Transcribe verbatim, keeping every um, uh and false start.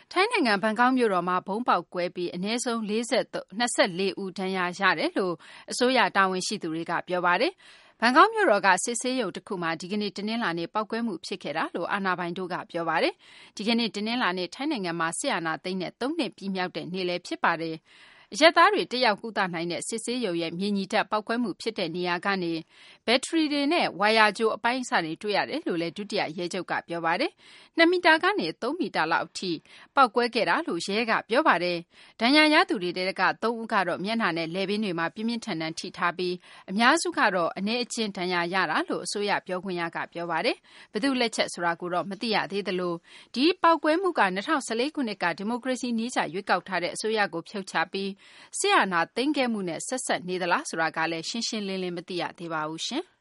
ထိုင်းနိုင်ငံဘန်ကောက်မြို့တော်မှာဗုံးပေါက်ကွဲပြီးအနည်းဆုံး၄၄ဦးဒဏ်ရာရတယ်လို့အစိုးရတာဝန်ရှိသူတွေကပြောပါတယ်။ဘန်ကောက်မြို့တော်ကစစ်ဆေးရုံတစ်ခုမှာဒီကနေ့တနင်္လာနေ့ပေါက်ကွဲမှုဖြစ်ခဲ့တာလို့အာဏာပိုင်တို့ကပြောပါတယ်။ဒီကနေ့တနင်္လာနေ့ထိုင်းနိုင်ငံမှာစစ်အာဏာသိမ်းတဲ့သုံးနှစ်ပြည့်မြောက်တဲ့နေ့လည်းဖြစ်ပါတယ်။အရက်သားတွေတက်ရောက်ကုသနိုင်တဲ့စစ်ဆေးရုံရဲ့မြေညီတပ်ပောက်ကွဲမှုဖြစ်တဲ့နေရာကနေဘက်ထရီတွေနဲ့ဝါယာကြိုးအပိုင်းအစတွေတွေ့ရတယ်လို့လည်းဒုတိယရဲချုပ်ကပြောပါတယ်။နှစ်မီတာကနေသုံးမီတာလောက်အထိပေါက်ကွဲခဲ့တာလို့ရဲကပြောပါတယ်။ဒဏ်ရာရသူတွေတဲကသုံးဦးကတော့မျက်နှာနဲ့လည်ပင်းတွေမှာပြင်းပြင်းထန်ထန်ထိထားပြီးအများစုကတော့အနေအချင်းဒဏ်ရာရတာလို့အစိုးရပြောခွင့်ရကပြောပါတယ်။ဘယ်သူလက်ချက်ဆိုတာကိုတော့မသိရသေးသလိုဒီပေါက်ကွဲမှုက၂၀၁၄ခုနှစ်ကဒီမိုကရေစီနည်းကျရွေးကောက်ထားတဲ့အစိုးရကိုဖြုတ်ချပြီးစစ်အာဏာသိမ်းခဲ့မှုနဲ့ဆက်စပ်နေသလားဆိုတာကလည်းရှင်းရှင်းလင်းလင်းမသိရသေးပါဘူးရှင်။